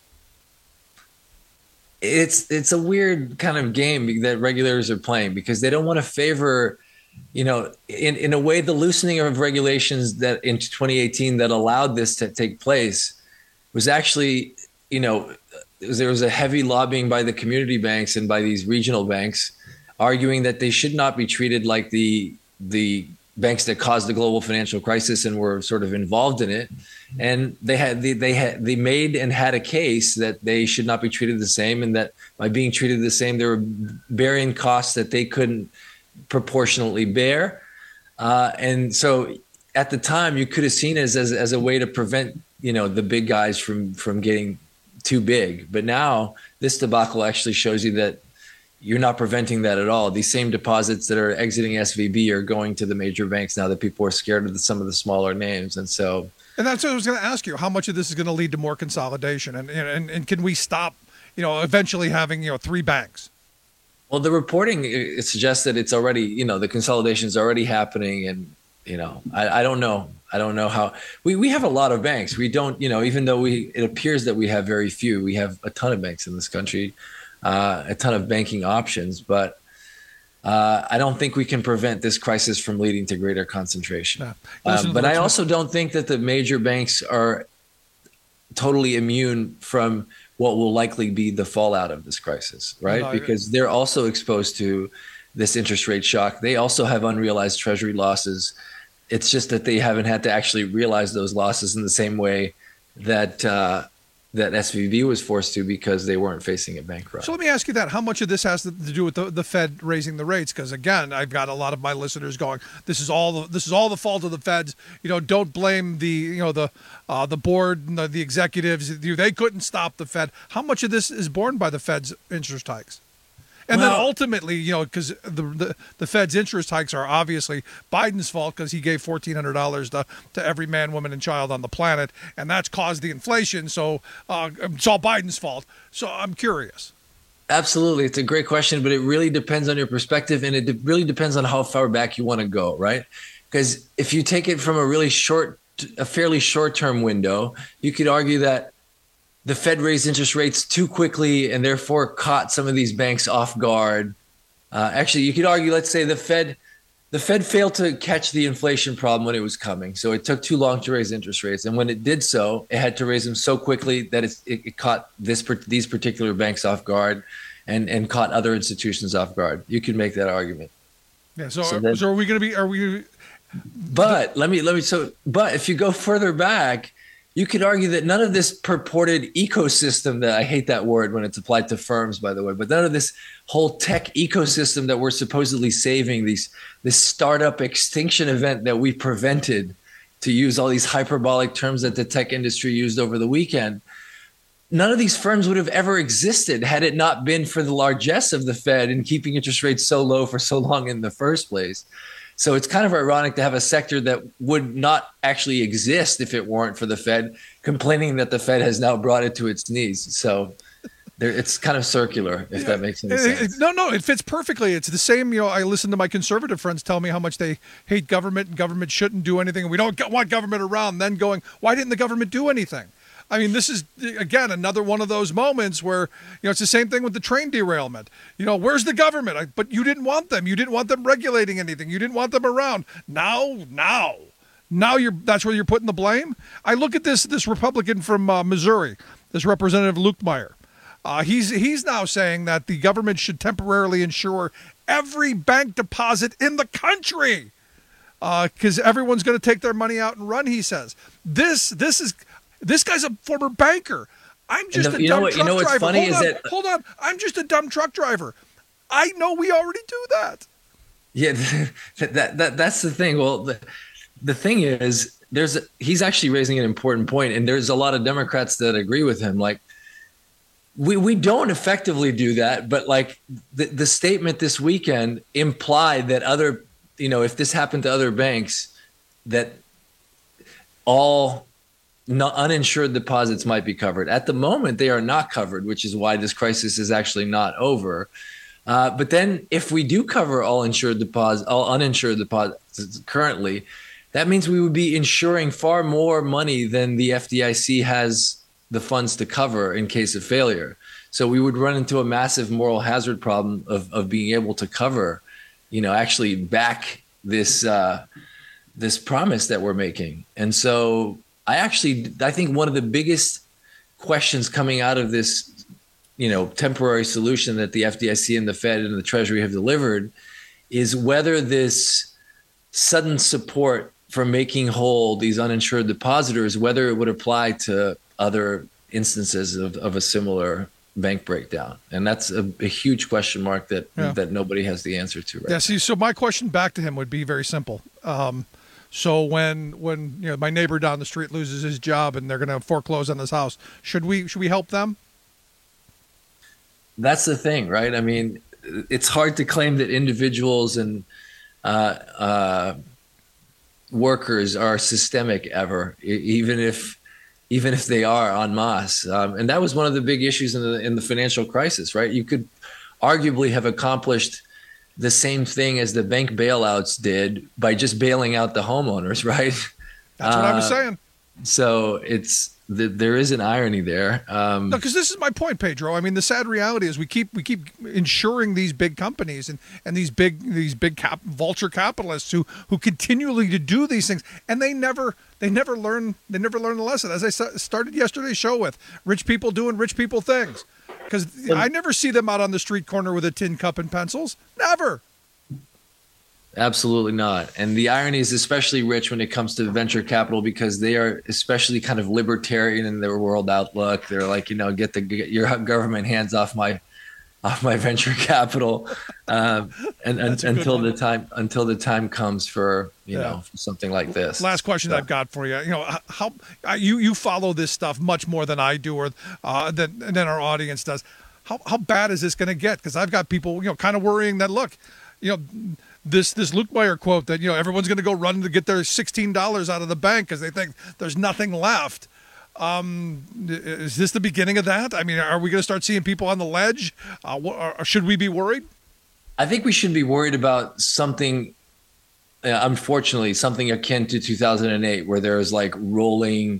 It's a weird kind of game that regulators are playing, because they don't want to favor, in a way, the loosening of regulations that in 2018 that allowed this to take place was actually, there was a heavy lobbying by the community banks and by these regional banks, arguing that they should not be treated like the banks that caused the global financial crisis and were sort of involved in it. And they made and had a case that they should not be treated the same, and that by being treated the same, they were bearing costs that they couldn't proportionately bear. And so at the time, you could have seen it as a way to prevent, the big guys from getting too big. But now this debacle actually shows you that you're not preventing that at all. These same deposits that are exiting SVB are going to the major banks now that people are scared of some of the smaller names. And so, and that's what I was going to ask you, how much of this is going to lead to more consolidation, and can we stop, eventually having, 3 banks? Well, the reporting, it suggests that it's already, the consolidation is already happening. And, I don't know. I don't know how we have a lot of banks. We don't, even though it appears that we have very few, we have a ton of banks in this country. A ton of banking options, but I don't think we can prevent this crisis from leading to greater concentration. But I also don't think that the major banks are totally immune from what will likely be the fallout of this crisis, right? No, because they're also exposed to this interest rate shock. They also have unrealized treasury losses. It's just that they haven't had to actually realize those losses in the same way that that SVB was forced to, because they weren't facing a bank run. So let me ask you that. How much of this has to do with the Fed raising the rates? Because again, I've got a lot of my listeners going, this is all the fault of the Feds. Don't blame the board and the executives. They couldn't stop the Fed. How much of this is borne by the Fed's interest hikes? And then ultimately, because the Fed's interest hikes are obviously Biden's fault, because he gave $1,400 to every man, woman, and child on the planet, and that's caused the inflation. So it's all Biden's fault. So I'm curious. Absolutely. It's a great question, but it really depends on your perspective, and it really depends on how far back you want to go, right? Because if you take it from a fairly short-term window, you could argue that the Fed raised interest rates too quickly and therefore caught some of these banks off guard. Actually, you could argue, let's say the Fed failed to catch the inflation problem when it was coming. So it took too long to raise interest rates. And when it did so, it had to raise them so quickly that it caught these particular banks off guard and caught other institutions off guard. You could make that argument. Yeah. So are we going to be, But but if you go further back, you could argue that none of this purported ecosystem, that I hate that word when it's applied to firms, by the way, but none of this whole tech ecosystem that we're supposedly saving, this startup extinction event that we prevented, to use all these hyperbolic terms that the tech industry used over the weekend, none of these firms would have ever existed had it not been for the largesse of the Fed in keeping interest rates so low for so long in the first place. So it's kind of ironic to have a sector that would not actually exist if it weren't for the Fed, complaining that the Fed has now brought it to its knees. So it's kind of circular, if that makes any sense. No, it fits perfectly. It's the same, I listen to my conservative friends tell me how much they hate government and government shouldn't do anything, and we don't want government around, then going, why didn't the government do anything? I mean, this is, again, another one of those moments where, it's the same thing with the train derailment. Where's the government? But you didn't want them. You didn't want them regulating anything. You didn't want them around. Now that's where you're putting the blame? I look at this Republican from Missouri, this Representative Lukemire. He's now saying that the government should temporarily insure every bank deposit in the country because everyone's going to take their money out and run, he says. This guy's a former banker. I'm just a dumb truck driver. What's funny Hold on. I'm just a dumb truck driver. I know we already do that. Yeah, that's the thing. Well, the thing is, he's actually raising an important point, and there's a lot of Democrats that agree with him. Like, we don't effectively do that, but like the statement this weekend implied that if this happened to other banks, that all uninsured deposits might be covered. At the moment, they are not covered, which is why this crisis is actually not over. But then if we do cover all uninsured deposits currently, that means we would be insuring far more money than the FDIC has the funds to cover in case of failure. So we would run into a massive moral hazard problem of being able to cover, actually back this promise that we're making. And so I think one of the biggest questions coming out of this temporary solution that the FDIC and the Fed and the Treasury have delivered is whether this sudden support for making whole these uninsured depositors, whether it would apply to other instances of a similar bank breakdown. And that's a huge question mark that nobody has the answer to right now. So my question back to him would be very simple. So when my neighbor down the street loses his job and they're going to foreclose on his house, should we help them? That's the thing, right? I mean, it's hard to claim that individuals and workers are systemic ever, even if they are en masse. And that was one of the big issues in the financial crisis, right? You could arguably have accomplished the same thing as the bank bailouts did by just bailing out the homeowners, right? That's what I was saying. So there is an irony there. No, because this is my point, Pedro. I mean, the sad reality is we keep insuring these big companies and these big vulture capitalists who continually to do these things, and they never learn the lesson. As I started yesterday's show with, rich people doing rich people things, because I never see them out on the street corner with a tin cup and pencils. Never. Absolutely not. And the irony is especially rich when it comes to venture capital, because they are especially kind of libertarian in their world outlook. They're like, get your government hands off my venture capital, and until the time comes for for something like this. Last question I've got for you. How you follow this stuff much more than I do, or than our audience does. How bad is this going to get? Because I've got people kind of worrying that this Lukemire quote that everyone's going to go run to get their $16 out of the bank because they think there's nothing left. Is this the beginning of that? I mean, are we going to start seeing people on the ledge? Should we be worried? I think we should be worried about something. Unfortunately, something akin to 2008, where there's like rolling,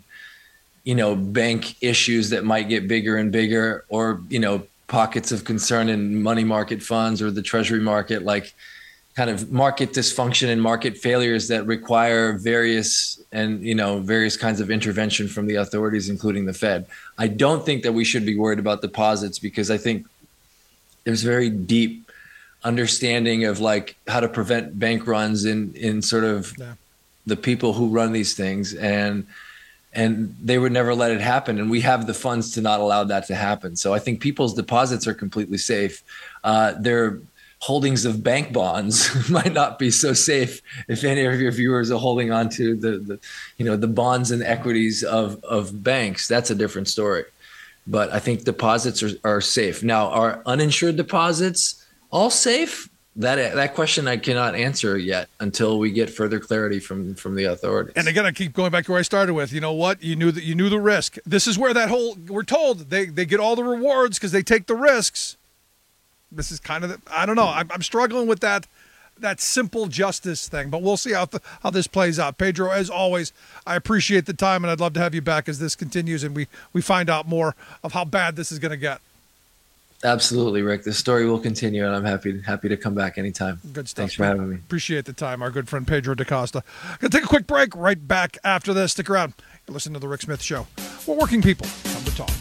bank issues that might get bigger and bigger, or pockets of concern in money market funds or the Treasury market, like kind of market dysfunction and market failures that require various kinds of intervention from the authorities, including the Fed. I don't think that we should be worried about deposits, because I think there's very deep understanding of like how to prevent bank runs in sort of the people who run these things, and they would never let it happen. And we have the funds to not allow that to happen. So I think people's deposits are completely safe. Their holdings of bank bonds might not be so safe if any of your viewers are holding on to the bonds and equities of banks. That's a different story. But I think deposits are safe. Now, are uninsured deposits all safe? That question I cannot answer yet until we get further clarity from the authorities. And again, I keep going back to where I started with. You know what? You knew the risk. This is where we're told they get all the rewards because they take the risks. This is kind of I don't know. I'm struggling with that simple justice thing, but we'll see how this plays out. Pedro, as always, I appreciate the time, and I'd love to have you back as this continues and we find out more of how bad this is going to get. Absolutely, Rick. The story will continue, and I'm happy to come back anytime. Good stuff. Thanks for having me. Appreciate the time, our good friend Pedro DaCosta. Going to take a quick break. Right back after this. Stick around. You're listening to The Rick Smith Show, where working people come to talk.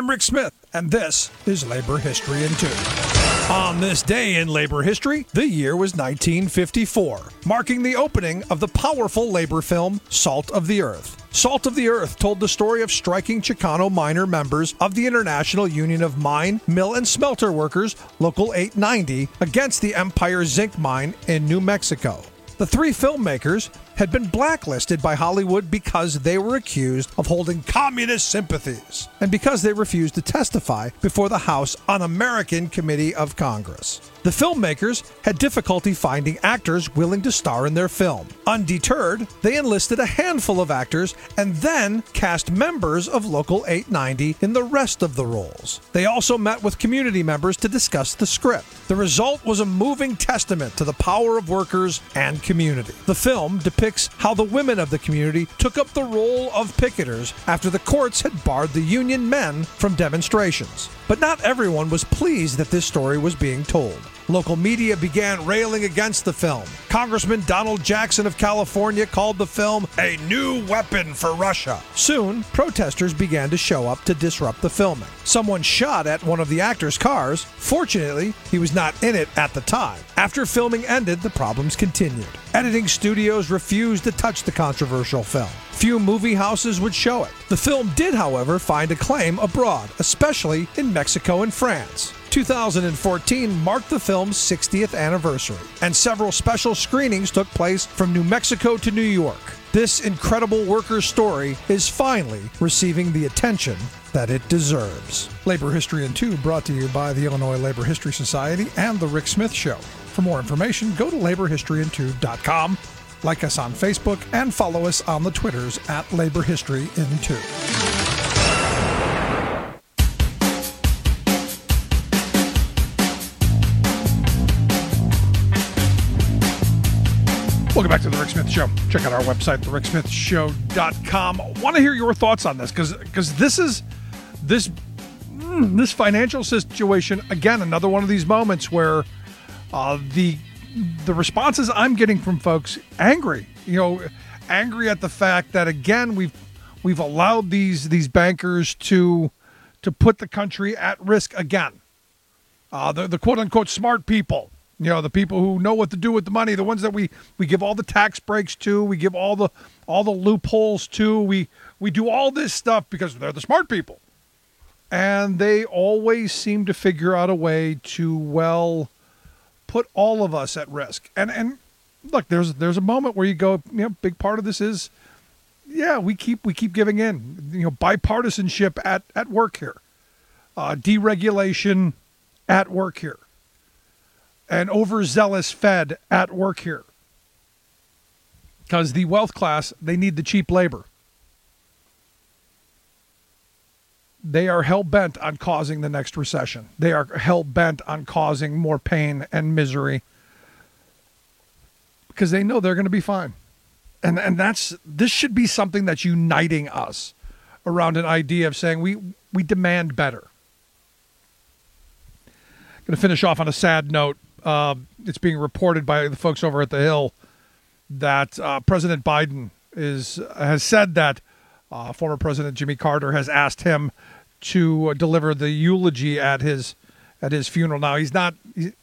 I'm Rick Smith, and this is Labor History in 2. On this day in labor history, the year was 1954, marking the opening of the powerful labor film Salt of the Earth. Salt of the Earth told the story of striking Chicano miner members of the International Union of Mine, Mill, and Smelter Workers, Local 890, against the Empire Zinc Mine in New Mexico. The three filmmakers had been blacklisted by Hollywood because they were accused of holding communist sympathies and because they refused to testify before the House Un-American Committee of Congress. The filmmakers had difficulty finding actors willing to star in their film. Undeterred, they enlisted a handful of actors and then cast members of Local 890 in the rest of the roles. They also met with community members to discuss the script. The result was a moving testament to the power of workers and community. The film depicts how the women of the community took up the role of picketers after the courts had barred the union men from demonstrations. But not everyone was pleased that this story was being told. Local media began railing against the film. Congressman Donald Jackson of California called the film a new weapon for Russia. Soon, protesters began to show up to disrupt the filming. Someone shot at one of the actors' cars. Fortunately, he was not in it at the time. After filming ended, the problems continued. Editing studios refused to touch the controversial film. Few movie houses would show it. The film did, however, find acclaim abroad, especially in Mexico and France. 2014 marked the film's 60th anniversary, and several special screenings took place from New Mexico to New York. This incredible worker story is finally receiving the attention that it deserves. Labor History in 2 brought to you by the Illinois Labor History Society and The Rick Smith Show. For more information, go to laborhistoryin2.com, like us on Facebook, and follow us on the Twitters at Labor History in 2. Welcome back to The Rick Smith Show. Check out our website, thericksmithshow.com. I want to hear your thoughts on this because this financial situation, again, another one of these moments where the responses I'm getting from folks angry at the fact that, again, we've allowed these bankers to put the country at risk again. The quote unquote smart people. The people who know what to do with the money, the ones that we give all the tax breaks to, we give all the loopholes to, we do all this stuff because they're the smart people. And they always seem to figure out a way to, put all of us at risk. And look, there's a moment where you go, big part of this is, we keep giving in. Bipartisanship at work here. Deregulation at work here. An overzealous Fed at work here. Because the wealth class, they need the cheap labor. They are hell-bent on causing the next recession. They are hell-bent on causing more pain and misery. Because they know they're going to be fine. And this should be something that's uniting us around an idea of saying we demand better. Going to finish off on a sad note. It's being reported by the folks over at the Hill that President Biden has said that former President Jimmy Carter has asked him to deliver the eulogy at his funeral. Now he's not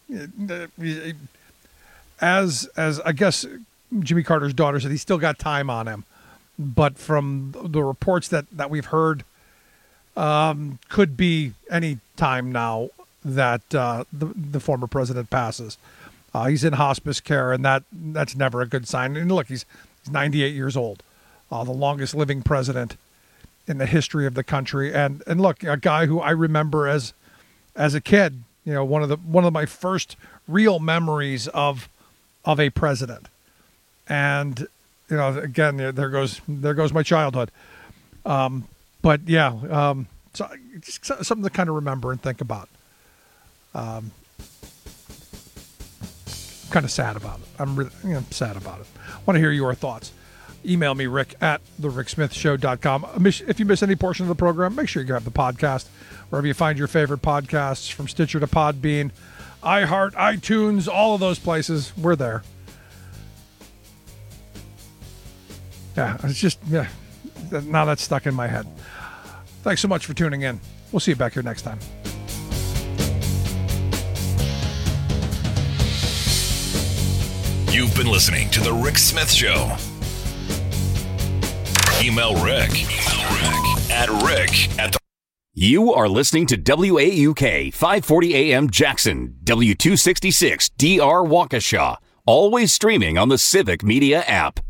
as I guess Jimmy Carter's daughter said, he's still got time on him, but from the reports that we've heard, could be any time now that the former president passes. He's in hospice care, and that's never a good sign. And look, he's 98 years old, the longest living president in the history of the country. And look, a guy who I remember as a kid, one of my first real memories of a president. And again, there goes my childhood. But yeah, so just something to kind of remember and think about. Kind of sad about it. I'm really sad about it. I want to hear your thoughts. Email me, Rick at thericksmithshow.com. If you miss any portion of the program, make sure you grab the podcast wherever you find your favorite podcasts, from Stitcher to Podbean, iHeart, iTunes, all of those places. We're there. Yeah, it's just, now that's stuck in my head. Thanks so much for tuning in. We'll see you back here next time. You've been listening to The Rick Smith Show. Email Rick at rick@the. You are listening to WAUK 540 AM Jackson, W266 DR Waukesha, always streaming on the Civic Media app.